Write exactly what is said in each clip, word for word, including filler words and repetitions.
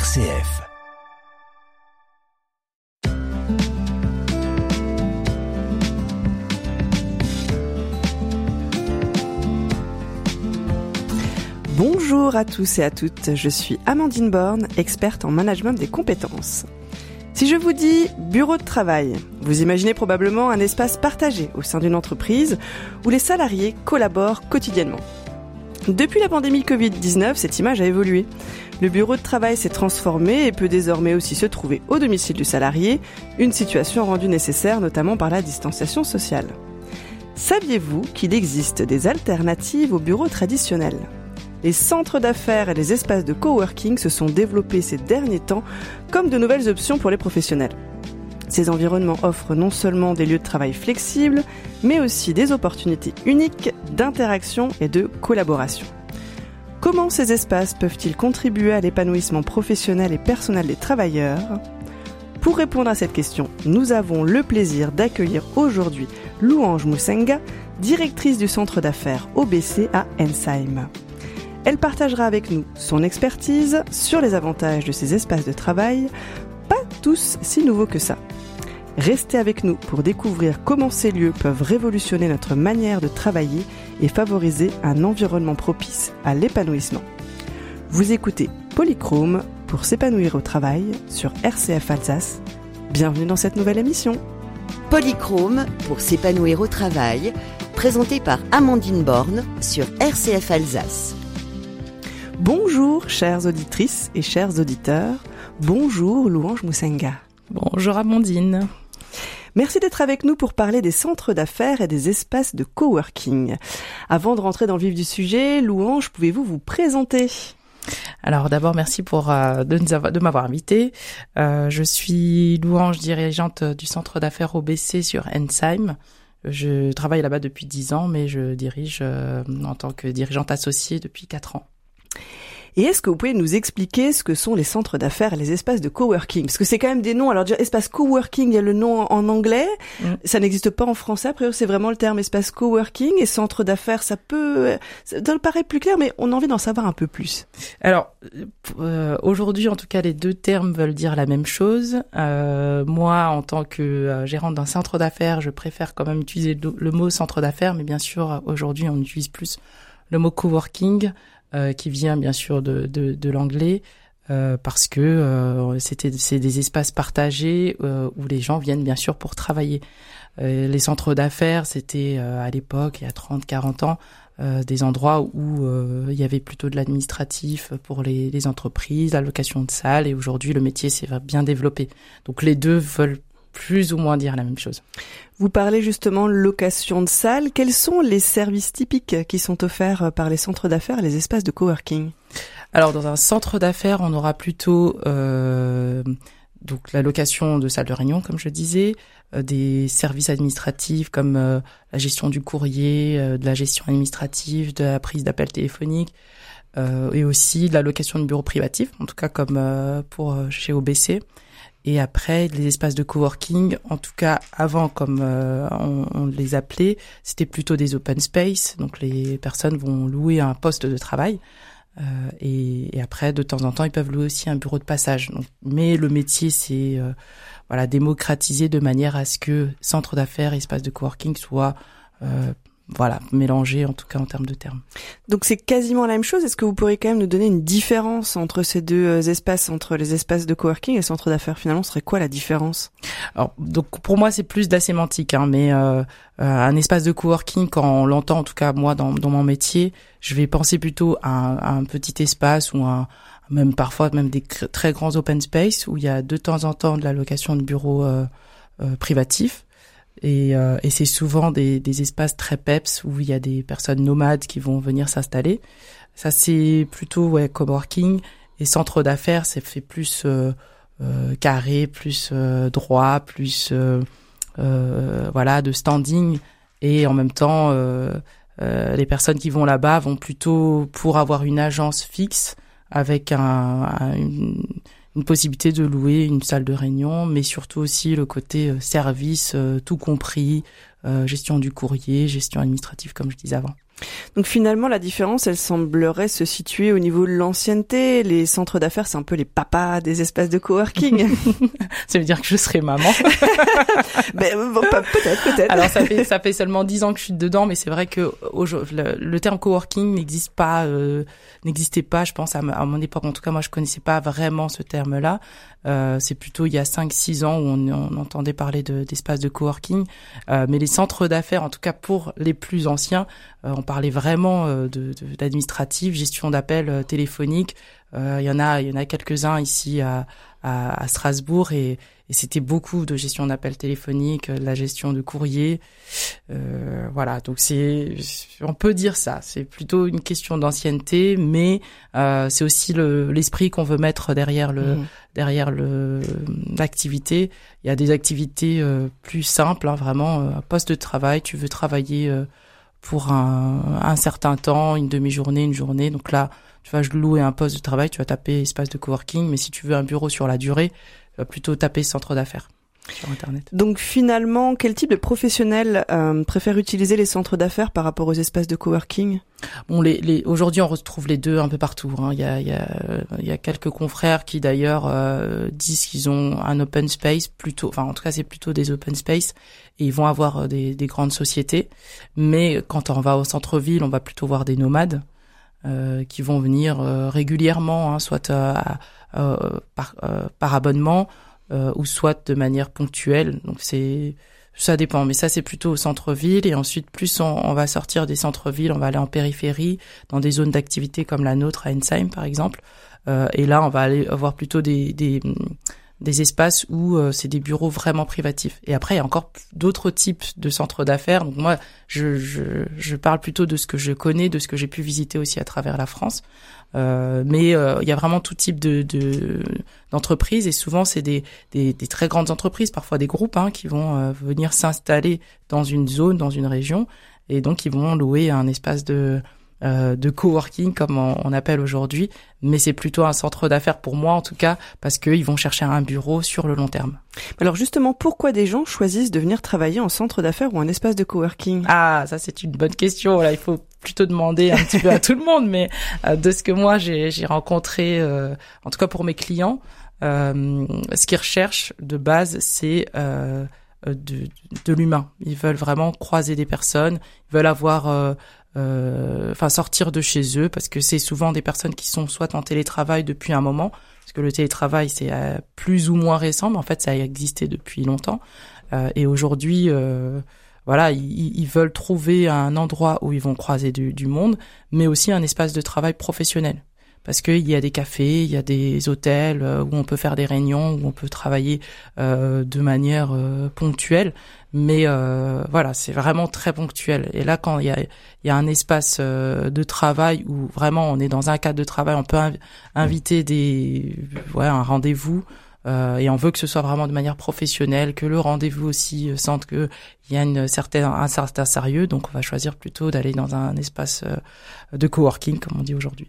R C F. Bonjour à tous et à toutes, je suis Amandine Borne, experte en management des compétences. Si je vous dis bureau de travail, vous imaginez probablement un espace partagé au sein d'une entreprise où les salariés collaborent quotidiennement. Depuis la pandémie covid dix-neuf, cette image a évolué. Le bureau de travail s'est transformé et peut désormais aussi se trouver au domicile du salarié, une situation rendue nécessaire notamment par la distanciation sociale. Saviez-vous qu'il existe des alternatives aux bureaux traditionnels ? Les centres d'affaires et les espaces de coworking se sont développés ces derniers temps comme de nouvelles options pour les professionnels. Ces environnements offrent non seulement des lieux de travail flexibles, mais aussi des opportunités uniques d'interaction et de collaboration. Comment ces espaces peuvent-ils contribuer à l'épanouissement professionnel et personnel des travailleurs ? Pour répondre à cette question, nous avons le plaisir d'accueillir aujourd'hui Louange Moussenga, directrice du centre d'affaires O B C à Ensheim. Elle partagera avec nous son expertise sur les avantages de ces espaces de travail, pas tous si nouveaux que ça. Restez avec nous pour découvrir comment ces lieux peuvent révolutionner notre manière de travailler et favoriser un environnement propice à l'épanouissement. Vous écoutez Polychrome pour s'épanouir au travail sur R C F Alsace. Bienvenue dans cette nouvelle émission. Polychrome pour s'épanouir au travail, présenté par Amandine Borne sur R C F Alsace. Bonjour chères auditrices et chers auditeurs, bonjour Louange Moussenga. Bonjour Amandine. Merci d'être avec nous pour parler des centres d'affaires et des espaces de coworking. Avant de rentrer dans le vif du sujet, Louange, pouvez-vous vous présenter ? Alors d'abord, merci pour euh, de, nous avoir, de m'avoir invité. Euh, je suis Louange, dirigeante du centre d'affaires O B C sur Ensheim. Je travaille là-bas depuis dix ans, mais je dirige euh, en tant que dirigeante associée depuis quatre ans. Et est-ce que vous pouvez nous expliquer ce que sont les centres d'affaires et les espaces de coworking ? Parce que c'est quand même des noms, alors déjà espace coworking, il y a le nom en anglais, mmh. Ça n'existe pas en français, après c'est vraiment le terme espace coworking, et centre d'affaires, ça peut, ça doit paraître plus clair, mais on a envie d'en savoir un peu plus. Alors, euh, aujourd'hui en tout cas, les deux termes veulent dire la même chose. Euh, moi, en tant que euh, gérante d'un centre d'affaires, je préfère quand même utiliser le, le mot centre d'affaires, mais bien sûr, aujourd'hui, on utilise plus le mot coworking, Euh, qui vient bien sûr de, de, de l'anglais euh, parce que euh, c'était, c'est des espaces partagés euh, où les gens viennent bien sûr pour travailler. Euh, les centres d'affaires, c'était euh, à l'époque, il y a trente quarante ans, euh, des endroits où euh, il y avait plutôt de l'administratif pour les, les entreprises, la location de salles, et aujourd'hui le métier s'est bien développé. Donc les deux veulent plus ou moins dire la même chose. Vous parlez justement de location de salle. Quels sont les services typiques qui sont offerts par les centres d'affaires et les espaces de coworking ? Alors, dans un centre d'affaires, on aura plutôt euh, donc la location de salles de réunion, comme je disais, euh, des services administratifs comme euh, la gestion du courrier, euh, de la gestion administrative, de la prise d'appels téléphoniques, euh, et aussi de la location de bureaux privatifs, en tout cas comme euh, pour euh, chez O B C. Et après, les espaces de coworking, en tout cas avant, comme euh, on, on les appelait, c'était plutôt des open space. Donc les personnes vont louer un poste de travail. Euh, et, et après, de temps en temps, ils peuvent louer aussi un bureau de passage. Donc, mais le métier, c'est euh, voilà, démocratisé de manière à ce que centre d'affaires et espace de coworking soient euh, voilà, mélangés, en tout cas en termes de termes. Donc c'est quasiment la même chose. Est-ce que vous pourriez quand même nous donner une différence entre ces deux espaces, entre les espaces de coworking et le centre d'affaires ? Finalement, ce serait quoi la différence ? Alors, donc pour moi, c'est plus de la sémantique, hein, mais euh, euh, un espace de coworking, quand on l'entend, en tout cas moi dans, dans mon métier, je vais penser plutôt à un, à un petit espace ou un, même parfois même des cr- très grands open space où il y a de temps en temps de la location de bureaux euh, euh, privatifs. Et, euh, et c'est souvent des, des espaces très peps où il y a des personnes nomades qui vont venir s'installer. Ça, c'est plutôt ouais, coworking. Et centre d'affaires, c'est fait plus euh, euh, carré, plus euh, droit, plus euh, euh, voilà de standing. Et en même temps, euh, euh, les personnes qui vont là-bas vont plutôt pour avoir une agence fixe avec un, un une une possibilité de louer une salle de réunion, mais surtout aussi le côté euh, service, euh, tout compris, euh, gestion du courrier, gestion administrative, comme je disais avant. Donc finalement, la différence, elle semblerait se situer au niveau de l'ancienneté. Les centres d'affaires, c'est un peu les papas des espaces de coworking. Ça veut dire que je serai maman. ben, bon, peut-être, peut-être. Alors ça fait ça fait seulement dix ans que je suis dedans, mais c'est vrai que le, le terme coworking n'existe pas, euh, n'existait pas, je pense à, à mon époque. En tout cas, moi, je connaissais pas vraiment ce terme-là. Euh, c'est plutôt il y a cinq six ans où on, on entendait parler de, d'espaces de coworking. Euh, mais les centres d'affaires, en tout cas pour les plus anciens, euh, on parlait vraiment euh, de, de d'administratif, gestion d'appels euh, téléphoniques. Euh, il y en a, il y en a quelques-uns ici à, à, à Strasbourg et, et c'était beaucoup de gestion d'appels téléphoniques, de la gestion de courrier. Euh, voilà, donc c'est, on peut dire ça. C'est plutôt une question d'ancienneté, mais euh, c'est aussi le, l'esprit qu'on veut mettre derrière le, mmh. derrière le l'activité. Il y a des activités euh, plus simples, hein, vraiment un poste de travail. Tu veux travailler euh, pour un, un certain temps, une demi-journée, une journée. Donc là, tu vas louer un poste de travail, tu vas taper espace de coworking. Mais si tu veux un bureau sur la durée, tu vas plutôt taper centre d'affaires sur Internet. Donc finalement, quel type de professionnel euh, préfère utiliser les centres d'affaires par rapport aux espaces de coworking ? Bon, les, les, aujourd'hui, on retrouve les deux un peu partout. Hein. Il y a, il y a, il y a quelques confrères qui d'ailleurs euh, disent qu'ils ont un open space plutôt. Enfin, en tout cas, c'est plutôt des open space et ils vont avoir des, des grandes sociétés. Mais quand on va au centre-ville, on va plutôt voir des nomades euh, qui vont venir euh, régulièrement, hein, soit euh, euh, par, euh, par abonnement. Euh, ou soit de manière ponctuelle. Donc c'est, ça dépend. Mais ça, c'est plutôt au centre-ville. Et ensuite, plus on, on va sortir des centres-villes, on va aller en périphérie, dans des zones d'activité comme la nôtre à Ensheim, par exemple. Euh, et là, on va aller avoir plutôt des, des, des espaces où euh, c'est des bureaux vraiment privatifs. Et après, il y a encore d'autres types de centres d'affaires. Donc moi, je, je, je parle plutôt de ce que je connais, de ce que j'ai pu visiter aussi à travers la France. Euh, mais euh, il y a vraiment tout type de, de d'entreprises et souvent c'est des, des des très grandes entreprises, parfois des groupes hein, qui vont euh, venir s'installer dans une zone, dans une région et donc ils vont louer un espace de euh, de coworking comme on, on appelle aujourd'hui, mais c'est plutôt un centre d'affaires pour moi en tout cas parce que ils vont chercher un bureau sur le long terme. Alors justement, pourquoi des gens choisissent de venir travailler en centre d'affaires ou en espace de coworking ? Ah, ça c'est une bonne question. Là, il faut plutôt demander un petit peu à tout le monde, mais euh, de ce que moi j'ai, j'ai rencontré, euh, en tout cas pour mes clients, euh, ce qu'ils recherchent de base, c'est euh, de, de l'humain. Ils veulent vraiment croiser des personnes, ils veulent avoir, euh, euh, enfin sortir de chez eux, parce que c'est souvent des personnes qui sont soit en télétravail depuis un moment, parce que le télétravail c'est euh, plus ou moins récent, mais en fait ça a existé depuis longtemps, euh, et aujourd'hui. Euh, Voilà, ils, ils veulent trouver un endroit où ils vont croiser du, du monde, mais aussi un espace de travail professionnel. Parce qu'il y a des cafés, il y a des hôtels où on peut faire des réunions, où on peut travailler euh, de manière euh, ponctuelle. Mais euh, voilà, c'est vraiment très ponctuel. Et là, quand il y a, il y a un espace euh, de travail où vraiment on est dans un cadre de travail, on peut inv- inviter des, ouais, un rendez-vous. Euh, et on veut que ce soit vraiment de manière professionnelle, que le rendez-vous aussi euh, sente qu'il y a une certaine, un certain sérieux. Donc on va choisir plutôt d'aller dans un espace euh, de coworking, comme on dit aujourd'hui.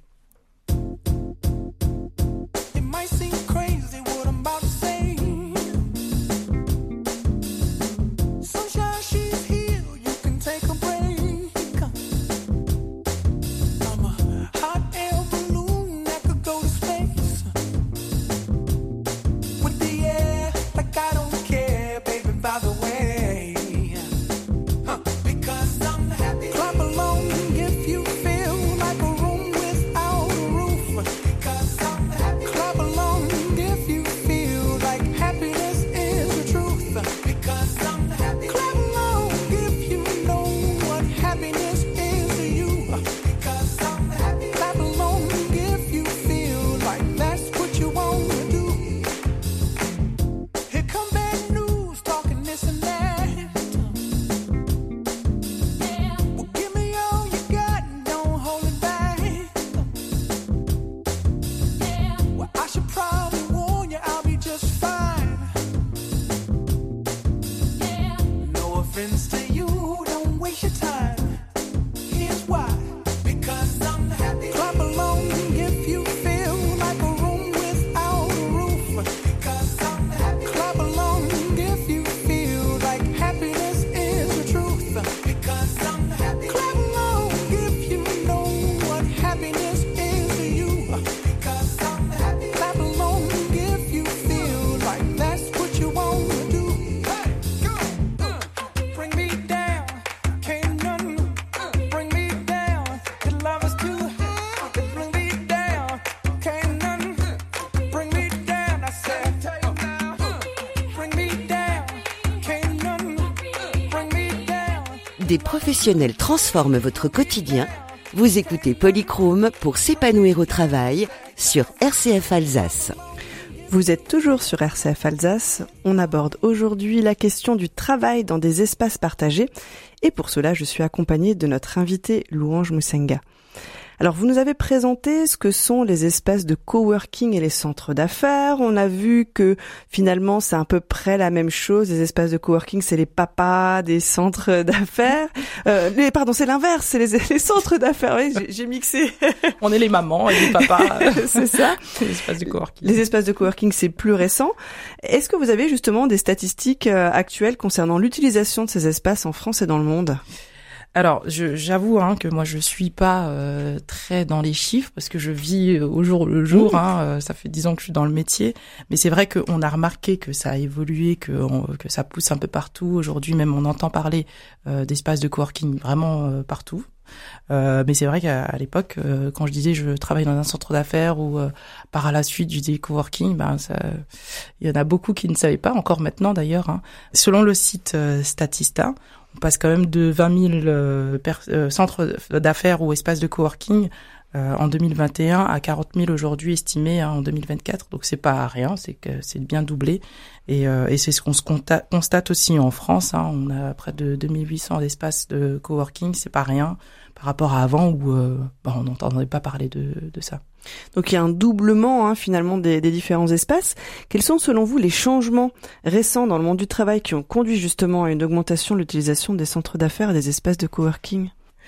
des professionnels transforment votre quotidien, vous écoutez Polychrome pour s'épanouir au travail sur R C F Alsace. Vous êtes toujours sur R C F Alsace. On aborde aujourd'hui la question du travail dans des espaces partagés. Et pour cela, je suis accompagnée de notre invitée Louange Moussenga. Alors, vous nous avez présenté ce que sont les espaces de coworking et les centres d'affaires. On a vu que finalement, c'est à peu près la même chose. Les espaces de coworking, c'est les papas des centres d'affaires. Euh, les, pardon, c'est l'inverse, c'est les, les centres d'affaires. Oui, j'ai, j'ai mixé. On est les mamans et les papas. C'est ça. Les espaces de coworking. Les espaces de coworking, c'est plus récent. Est-ce que vous avez justement des statistiques actuelles concernant l'utilisation de ces espaces en France et dans le monde ? Alors, je, j'avoue hein, que moi je suis pas euh, très dans les chiffres parce que je vis au jour le jour. Mmh. Hein, euh, ça fait dix ans que je suis dans le métier, mais c'est vrai qu'on a remarqué que ça a évolué, que on, que ça pousse un peu partout. Aujourd'hui, même on entend parler euh, d'espaces de coworking vraiment euh, partout. Euh, mais c'est vrai qu'à à l'époque, euh, quand je disais je travaille dans un centre d'affaires ou euh, par la suite je disais coworking, ben ça, il y en a beaucoup qui ne savaient pas encore maintenant d'ailleurs. Hein. Selon le site euh, Statista, on passe quand même de vingt mille euh, per- euh, centres d'affaires ou espaces de coworking euh, en deux mille vingt et un à quarante mille aujourd'hui estimés hein, en deux mille vingt-quatre. Donc c'est pas rien, c'est que c'est bien doublé. Et, euh, et c'est ce qu'on se conta- constate aussi en France. Hein. On a près de deux mille huit cents espaces de coworking, c'est pas rien par rapport à avant où euh, bah, on n'entendait pas parler de, de ça. Donc il y a un doublement hein, finalement des, des différents espaces. Quels sont selon vous les changements récents dans le monde du travail qui ont conduit justement à une augmentation de l'utilisation des centres d'affaires et des espaces de coworking ?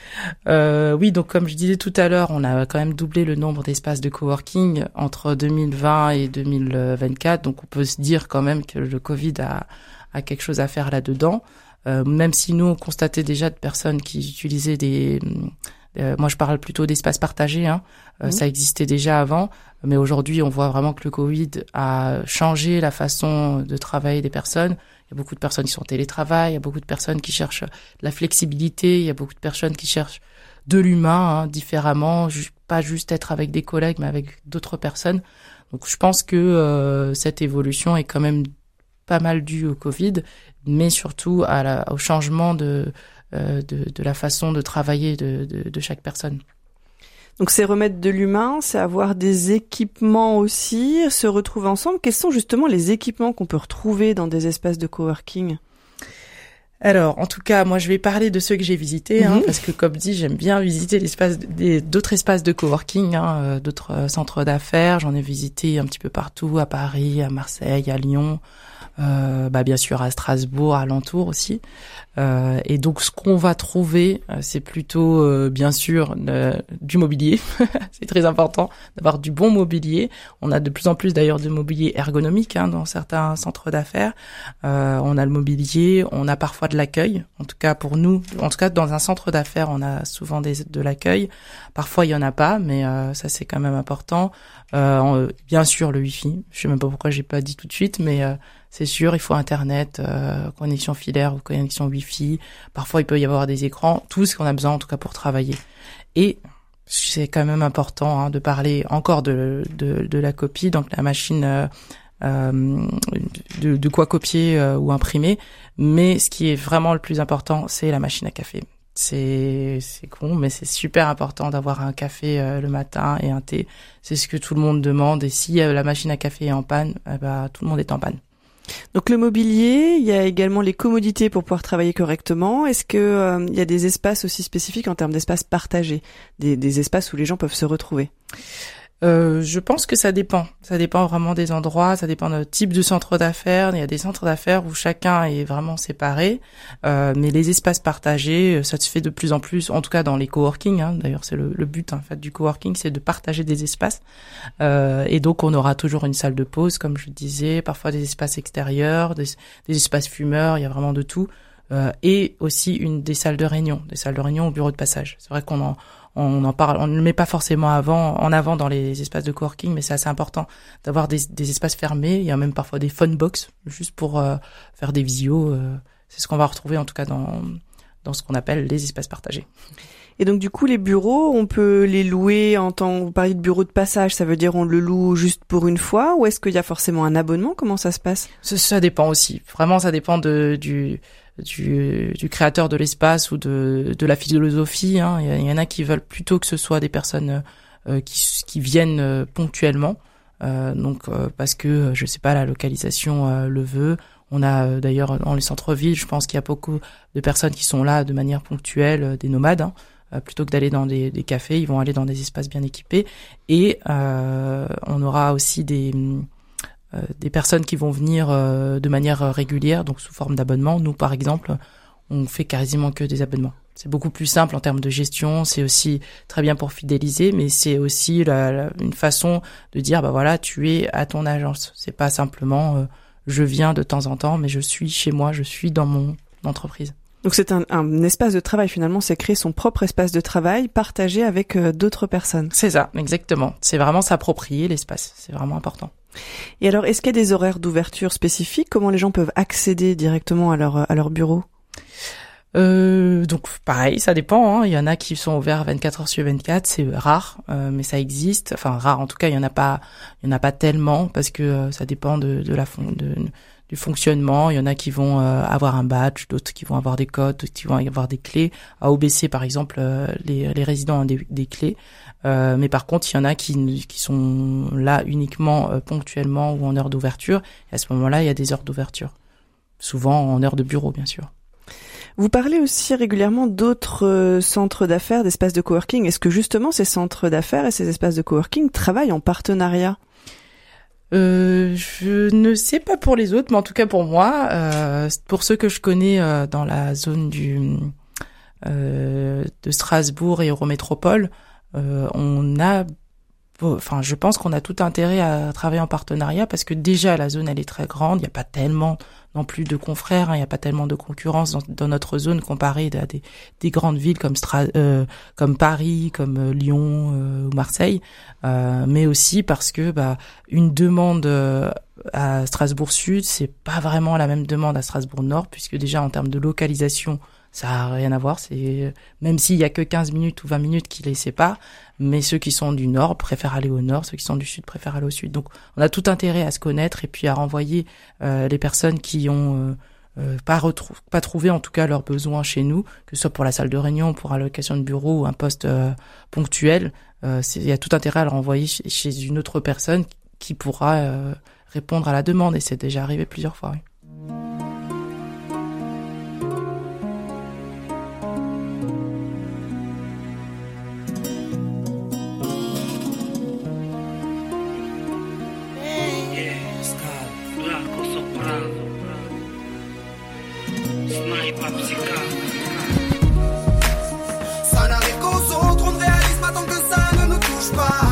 Euh, oui, donc comme je disais tout à l'heure, on a quand même doublé le nombre d'espaces de coworking entre deux mille vingt et deux mille vingt-quatre. Donc on peut se dire quand même que le Covid a, a quelque chose à faire là-dedans. Euh, même si nous on constatait déjà de personnes qui utilisaient des Euh, moi, je parle plutôt d'espaces partagés. Hein. Euh, mmh. Ça existait déjà avant, mais aujourd'hui, on voit vraiment que le Covid a changé la façon de travailler des personnes. Il y a beaucoup de personnes qui sont en télétravail, il y a beaucoup de personnes qui cherchent la flexibilité, il y a beaucoup de personnes qui cherchent de l'humain hein, différemment, ju- pas juste être avec des collègues, mais avec d'autres personnes. Donc, je pense que euh, cette évolution est quand même pas mal due au Covid, mais surtout à la, au changement de De, de la façon de travailler de, de, de chaque personne. Donc c'est remettre de l'humain, c'est avoir des équipements aussi, se retrouver ensemble. Quels sont justement les équipements qu'on peut retrouver dans des espaces de coworking ? Alors, en tout cas, moi, je vais parler de ceux que j'ai visités, mmh. hein, parce que, comme dit, j'aime bien visiter l'espace, des, d'autres espaces de coworking, hein, euh, d'autres euh, centres d'affaires. J'en ai visité un petit peu partout, à Paris, à Marseille, à Lyon, euh, bah bien sûr à Strasbourg, alentour aussi. Euh, et donc, ce qu'on va trouver, euh, c'est plutôt, euh, bien sûr, euh, du mobilier. C'est très important d'avoir du bon mobilier. On a de plus en plus, d'ailleurs, de mobilier ergonomique hein, dans certains centres d'affaires. Euh, on a le mobilier, on a parfois de l'accueil. En tout cas, pour nous, en tout cas, dans un centre d'affaires, on a souvent des, de l'accueil. Parfois, il y en a pas, mais euh, ça, c'est quand même important. Euh, bien sûr, le Wi-Fi. Je sais même pas pourquoi j'ai pas dit tout de suite, mais euh, c'est sûr, il faut Internet, euh, connexion filaire ou connexion Wi-Fi. Parfois, il peut y avoir des écrans, tout ce qu'on a besoin, en tout cas, pour travailler. Et c'est quand même important hein, de parler encore de, de, de la copie, donc la machine euh, euh, de, de quoi copier euh, ou imprimer. Mais ce qui est vraiment le plus important, c'est la machine à café. C'est c'est con, mais c'est super important d'avoir un café euh, le matin et un thé. C'est ce que tout le monde demande. Et si euh, la machine à café est en panne, eh ben, tout le monde est en panne. Donc le mobilier, il y a également les commodités pour pouvoir travailler correctement. Est-ce que euh, il y a des espaces aussi spécifiques en termes d'espaces partagés, des, des espaces où les gens peuvent se retrouver ? Euh, je pense que ça dépend. Ça dépend vraiment des endroits, ça dépend du type de centre d'affaires. Il y a des centres d'affaires où chacun est vraiment séparé, euh, mais les espaces partagés, ça se fait de plus en plus, en tout cas dans les coworking. Hein, d'ailleurs, c'est le, le but en fait du coworking, c'est de partager des espaces. Euh, et donc, on aura toujours une salle de pause, comme je disais, parfois des espaces extérieurs, des, des espaces fumeurs. Il y a vraiment de tout. Euh, et aussi une des salles de réunion, des salles de réunion au bureau de passage. C'est vrai qu'on en on en parle, on ne le met pas forcément avant, en avant dans les espaces de coworking, mais c'est assez important d'avoir des, des espaces fermés. Il y a même parfois des phone box juste pour euh, faire des visios. Euh, c'est ce qu'on va retrouver en tout cas dans dans ce qu'on appelle les espaces partagés. Et donc du coup, les bureaux, on peut les louer en tant, vous parlez de bureau de passage, ça veut dire on le loue juste pour une fois, ou est-ce qu'il y a forcément un abonnement ? Comment ça se passe ? Ça, ça dépend aussi. Vraiment, ça dépend de du du, du créateur de l'espace ou de, de la philosophie. Hein. Il, y, il y en a qui veulent plutôt que ce soit des personnes euh, qui, qui viennent euh, ponctuellement. Euh, donc euh, parce que je sais pas, la localisation euh, le veut. On a euh, d'ailleurs dans les centres-villes, je pense qu'il y a beaucoup de personnes qui sont là de manière ponctuelle, euh, des nomades. Hein. Euh, plutôt que d'aller dans des, des cafés, ils vont aller dans des espaces bien équipés. Et euh, on aura aussi des euh, des personnes qui vont venir euh, de manière régulière, donc sous forme d'abonnement. Nous, par exemple, on fait quasiment que des abonnements. C'est beaucoup plus simple en termes de gestion. C'est aussi très bien pour fidéliser, mais c'est aussi la, la, une façon de dire, bah voilà, tu es à ton agence. C'est pas simplement euh, je viens de temps en temps, mais je suis chez moi, je suis dans mon entreprise. Donc c'est un, un espace de travail finalement, c'est créer son propre espace de travail partagé avec euh, d'autres personnes. C'est ça, exactement. C'est vraiment s'approprier l'espace, c'est vraiment important. Et alors, est-ce qu'il y a des horaires d'ouverture spécifiques? Comment les gens peuvent accéder directement à leur, à leur bureau? Euh, donc pareil, ça dépend. Hein. Il y en a qui sont ouverts vingt-quatre heures sur vingt-quatre, c'est rare, euh, mais ça existe. Enfin rare, en tout cas, il y en a pas, il y en a pas tellement parce que euh, ça dépend de, de la fond, de, du fonctionnement. Il y en a qui vont euh, avoir un badge, d'autres qui vont avoir des codes, d'autres qui vont avoir des clés. À O B C par exemple, euh, les, les résidents ont des, des clés, euh, mais par contre, il y en a qui, qui sont là uniquement euh, ponctuellement ou en heure d'ouverture. Et à ce moment-là, il y a des heures d'ouverture, souvent en heure de bureau, bien sûr. Vous parlez aussi régulièrement d'autres euh, centres d'affaires, d'espaces de coworking. Est-ce que justement ces centres d'affaires et ces espaces de coworking travaillent en partenariat? Euh, je ne sais pas pour les autres, mais en tout cas pour moi, euh, pour ceux que je connais euh, dans la zone du euh, de Strasbourg et Eurométropole, euh, on a, enfin, je pense qu'on a tout intérêt à travailler en partenariat parce que déjà la zone elle est très grande, il n'y a pas tellement non plus de confrères, hein, il n'y a pas tellement de concurrence dans, dans notre zone comparée à des, des grandes villes comme Stra- euh, comme Paris, comme euh, Lyon euh, ou Marseille, euh, mais aussi parce que bah une demande euh, à Strasbourg Sud, c'est pas vraiment la même demande à Strasbourg Nord, puisque déjà en termes de localisation, ça a rien à voir. C'est même s'il y a que quinze minutes ou vingt minutes qui les séparent, mais ceux qui sont du Nord préfèrent aller au Nord, ceux qui sont du Sud préfèrent aller au Sud. Donc, on a tout intérêt à se connaître et puis à renvoyer euh, les personnes qui ont euh, euh, pas retrou- pas trouvé en tout cas leurs besoins chez nous, que ce soit pour la salle de réunion, pour allocation de bureau ou un poste euh, ponctuel. Euh, c'est, il y a tout intérêt à le renvoyer chez, chez une autre personne qui pourra euh, répondre à la demande. Et c'est déjà arrivé plusieurs fois. Oui. Ça n'arrive qu'aux autres, on ne réalise pas tant que ça ne nous touche pas.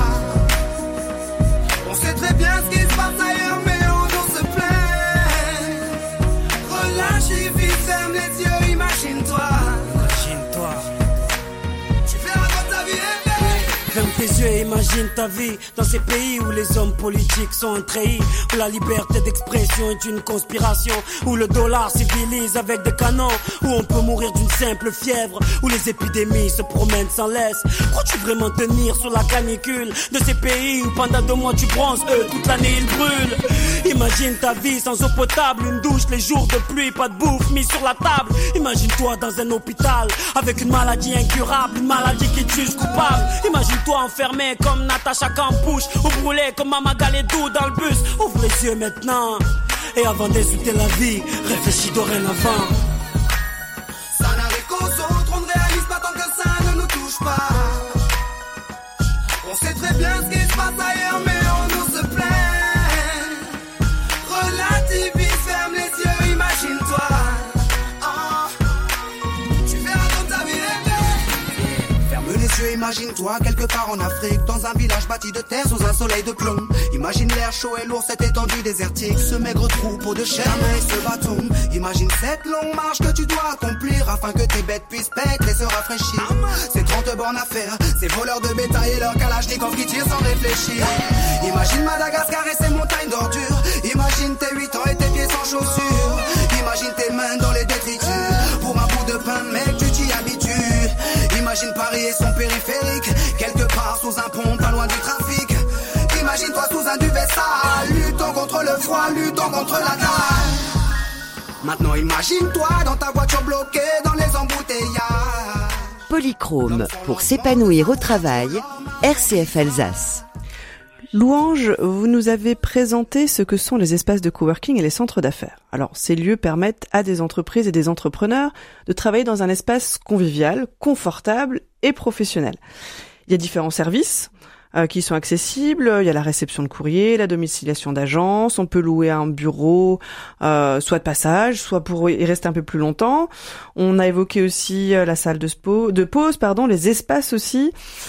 On sait très bien ce qui se passe ailleurs, mais on nous se plaint. Relâche et vite, ferme les yeux, imagine-toi. Imagine-toi. Tu verras quand ta vie est belle. Ferme tes yeux et imagine ta vie dans ces pays où les hommes politiques sont trahis, où la liberté d'expression est une conspiration, où le dollar civilise avec des canons, où on peut mourir d'une simple fièvre, où les épidémies se promènent sans laisse. Crois-tu vraiment tenir sur la canicule de ces pays où pendant deux mois tu bronzes, eux toute l'année ils brûlent? Imagine ta vie sans eau potable, une douche les jours de pluie, pas de bouffe mise sur la table. Imagine-toi dans un hôpital avec une maladie incurable, une maladie qui te juge coupable. Imagine-toi enfermé comme Natacha Campouche, ou brûlé comme Mama Galedou dans le bus. Ouvre les yeux maintenant, et avant d'insulter la vie, réfléchis dorénavant. Ça n'arrive qu'aux autres, on ne réalise pas tant que ça ne nous touche pas. On sait très bien ce qui se passe ailleurs, mais on nous se plaint. Relativise, ferme les yeux, imagine-toi. Oh. Tu verras quand ta vie est belle. Ferme les yeux, imagine-toi quelque part en Afrique, dans un village bâti de terre sous un soleil de plomb. Imagine l'air chaud et lourd, cette étendue désertique, ce maigre troupeau de chair et ce bâton. Imagine cette longue marche que tu dois accomplir afin que tes bêtes puissent paître et se rafraîchir. Ces trente bornes à faire, ces voleurs de bétail et leurs kalachnikov qui tirent sans réfléchir. Imagine Madagascar et ses montagnes d'ordures. Imagine tes huit ans et tes pieds sans chaussures. Imagine tes mains dans les détritus pour un bout de pain, mec, tu t'y habitues. Imagine Paris et son périphérique, quelque part sous un pont, pas loin du trafic. Imagine-toi sous un duvet sale, luttant contre le froid, luttant contre la dalle. Maintenant imagine-toi dans ta voiture bloquée dans les embouteillages. Polychrome, pour s'épanouir au travail, R C F Alsace. Louange, vous nous avez présenté ce que sont les espaces de coworking et les centres d'affaires. Alors, ces lieux permettent à des entreprises et des entrepreneurs de travailler dans un espace convivial, confortable et professionnel. Il y a différents services euh, qui sont accessibles. Il y a la réception de courrier, la domiciliation d'agences. On peut louer un bureau, euh, soit de passage, soit pour y rester un peu plus longtemps. On a évoqué aussi euh, la salle de, spo, de pause, pardon, les espaces aussi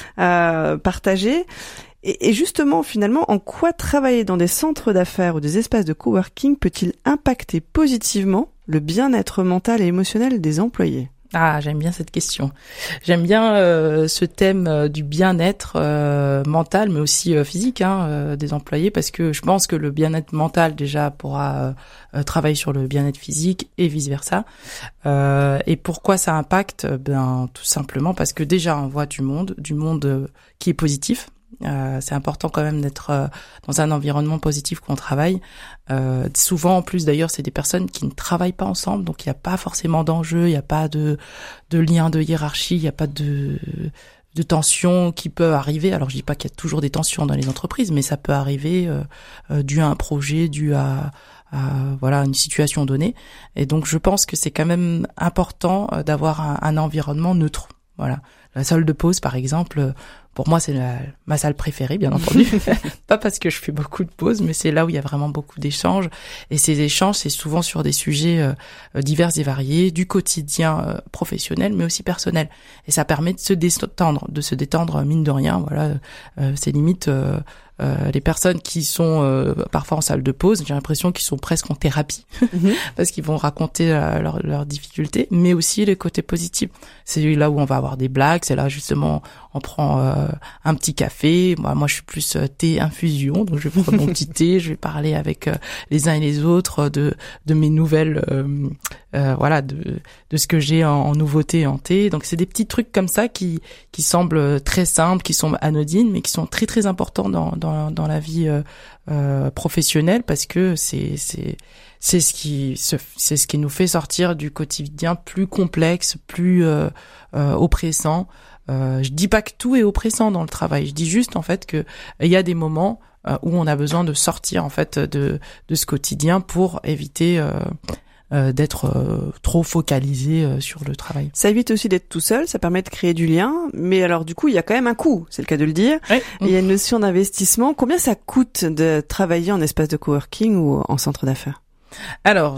euh, partagés. Et justement, finalement, en quoi travailler dans des centres d'affaires ou des espaces de coworking peut-il impacter positivement le bien-être mental et émotionnel des employés ? Ah, j'aime bien cette question. J'aime bien euh, ce thème euh, du bien-être euh, mental, mais aussi euh, physique hein, euh, des employés, parce que je pense que le bien-être mental déjà pourra euh, travailler sur le bien-être physique et vice-versa. Euh, et pourquoi ça impacte ? Ben tout simplement parce que déjà on voit du monde, du monde euh, qui est positif. Euh, c'est important quand même d'être euh, dans un environnement positif quand on travaille. Euh, souvent, en plus d'ailleurs, c'est des personnes qui ne travaillent pas ensemble, donc il n'y a pas forcément d'enjeu, il n'y a pas de, de lien de hiérarchie, il n'y a pas de, de tension qui peut arriver. Alors, je dis pas qu'il y a toujours des tensions dans les entreprises, mais ça peut arriver euh, euh, dû à un projet, dû à, à voilà une situation donnée. Et donc, je pense que c'est quand même important euh, d'avoir un, un environnement neutre. Voilà, la salle de pause, par exemple. Pour moi, c'est la, ma salle préférée, bien entendu. Pas parce que je fais beaucoup de pauses, mais c'est là où il y a vraiment beaucoup d'échanges. Et ces échanges, c'est souvent sur des sujets euh, divers et variés, du quotidien euh, professionnel, mais aussi personnel. Et ça permet de se détendre, de se détendre mine de rien. Voilà, euh, c'est limite euh, euh, les personnes qui sont euh, parfois en salle de pause. J'ai l'impression qu'ils sont presque en thérapie mm-hmm. parce qu'ils vont raconter euh, leurs leurs difficultés, mais aussi les côtés positifs. C'est là où on va avoir des blagues. C'est là justement on prend euh, un petit café. Moi, moi, je suis plus euh, thé infusion, donc je vais prendre mon petit thé. Je vais parler avec euh, les uns et les autres de de mes nouvelles, euh, euh, voilà, de de ce que j'ai en, en nouveauté en thé. Donc c'est des petits trucs comme ça qui qui semblent très simples, qui sont anodines, mais qui sont très très importants dans dans dans la vie euh, euh, professionnelle parce que c'est c'est c'est ce qui c'est ce qui nous fait sortir du quotidien plus complexe, plus euh, euh, oppressant. Euh, je dis pas que tout est oppressant dans le travail. Je dis juste en fait que il y a des moments euh, où on a besoin de sortir en fait de de ce quotidien pour éviter euh, euh, d'être euh, trop focalisé euh, sur le travail. Ça évite aussi d'être tout seul, ça permet de créer du lien, mais alors du coup il y a quand même un coût, c'est le cas de le dire. Oui. Il y a une notion d'investissement. Combien ça coûte de travailler en espace de coworking ou en centre d'affaires ? Alors,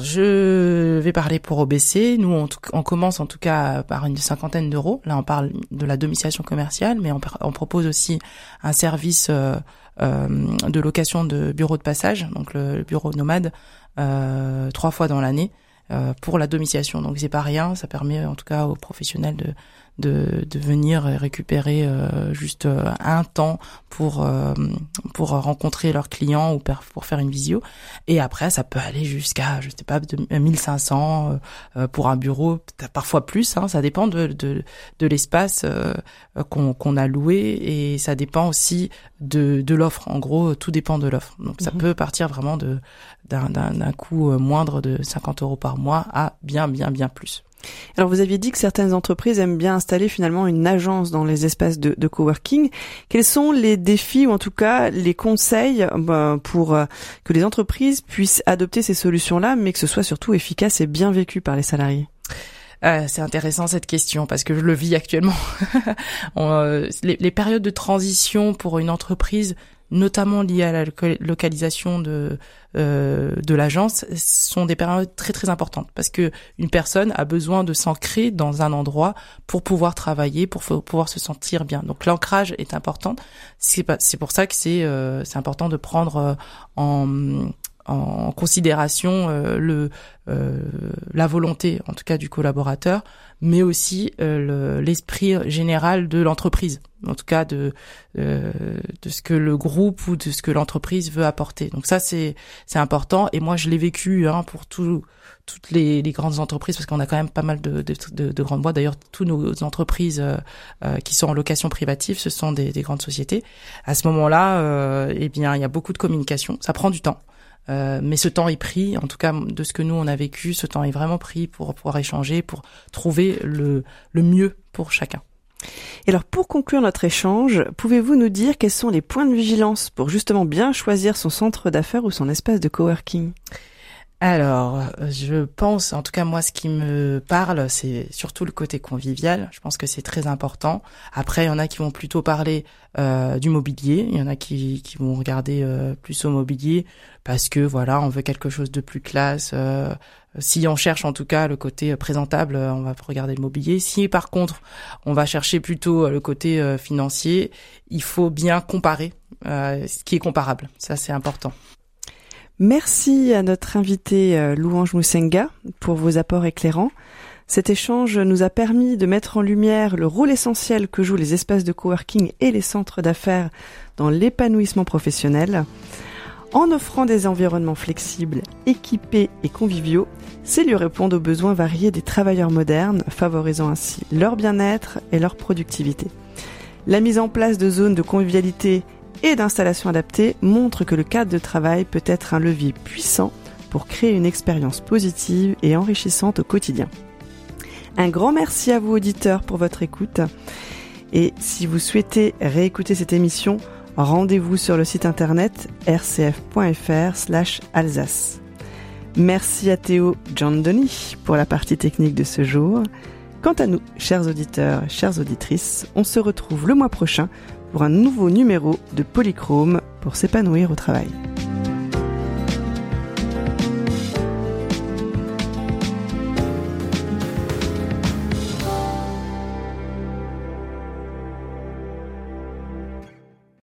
je vais parler pour O B C. Nous, on, on commence en tout cas par une cinquantaine d'euros. Là, on parle de la domiciliation commerciale, mais on, on propose aussi un service euh, euh, de location de bureau de passage, donc le, le bureau nomade, euh, trois fois dans l'année euh, pour la domiciliation. Donc, c'est pas rien. Ça permet en tout cas aux professionnels de de de venir récupérer euh, juste euh, un temps pour euh, pour rencontrer leurs clients ou pour faire une visio, et après ça peut aller jusqu'à je sais pas de mille cinq cents euh, pour un bureau, parfois plus hein, ça dépend de de de l'espace euh, qu'on qu'on a loué, et ça dépend aussi de de l'offre. En gros, tout dépend de l'offre. Donc ça mmh. peut partir vraiment de d'un d'un d'un coût moindre de cinquante euros par mois à bien bien bien plus. Alors vous aviez dit que certaines entreprises aiment bien installer finalement une agence dans les espaces de, de coworking. Quels sont les défis ou en tout cas les conseils bah, pour euh, que les entreprises puissent adopter ces solutions-là, mais que ce soit surtout efficace et bien vécu par les salariés ? Euh, c'est intéressant cette question parce que je le vis actuellement. On, euh, les, les périodes de transition pour une entreprise, notamment liées à la localisation de euh, de l'agence, sont des périodes très très importantes parce que une personne a besoin de s'ancrer dans un endroit pour pouvoir travailler, pour f- pouvoir se sentir bien. Donc l'ancrage est important. C'est pas, c'est pour ça que c'est euh, c'est important de prendre euh, en en considération euh, le euh, la volonté en tout cas du collaborateur, mais aussi euh, le, l'esprit général de l'entreprise, en tout cas de euh, de ce que le groupe ou de ce que l'entreprise veut apporter. Donc ça c'est c'est important, et moi je l'ai vécu hein, pour tout toutes les, les grandes entreprises, parce qu'on a quand même pas mal de de, de, de grandes boîtes. D'ailleurs, toutes nos entreprises euh, euh, qui sont en location privative, ce sont des, des grandes sociétés. À ce moment-là, euh, eh bien il y a beaucoup de communication, ça prend du temps. Euh, mais ce temps est pris, en tout cas de ce que nous on a vécu, ce temps est vraiment pris pour pouvoir échanger, pour trouver le, le mieux pour chacun. Et alors pour conclure notre échange, pouvez-vous nous dire quels sont les points de vigilance pour justement bien choisir son centre d'affaires ou son espace de coworking ? Alors, je pense, en tout cas moi, ce qui me parle, c'est surtout le côté convivial. Je pense que c'est très important. Après, il y en a qui vont plutôt parler euh, du mobilier. Il y en a qui, qui vont regarder euh, plus au mobilier parce que voilà, on veut quelque chose de plus classe. Euh, si on cherche en tout cas le côté présentable, on va regarder le mobilier. Si par contre, on va chercher plutôt le côté euh, financier, il faut bien comparer euh, ce qui est comparable. Ça, c'est important. Merci à notre invitée euh, Louange Moussenga pour vos apports éclairants. Cet échange nous a permis de mettre en lumière le rôle essentiel que jouent les espaces de coworking et les centres d'affaires dans l'épanouissement professionnel. En offrant des environnements flexibles, équipés et conviviaux, ces lieux répondent aux besoins variés des travailleurs modernes, favorisant ainsi leur bien-être et leur productivité. La mise en place de zones de convivialité et d'installations adaptées montre que le cadre de travail peut être un levier puissant pour créer une expérience positive et enrichissante au quotidien. Un grand merci à vous auditeurs pour votre écoute et si vous souhaitez réécouter cette émission, rendez-vous sur le site internet r c f point f r slash alsace. Merci à Théo Giandoni pour la partie technique de ce jour. Quant à nous, chers auditeurs, chères auditrices, on se retrouve le mois prochain pour un nouveau numéro de Polychrome pour s'épanouir au travail.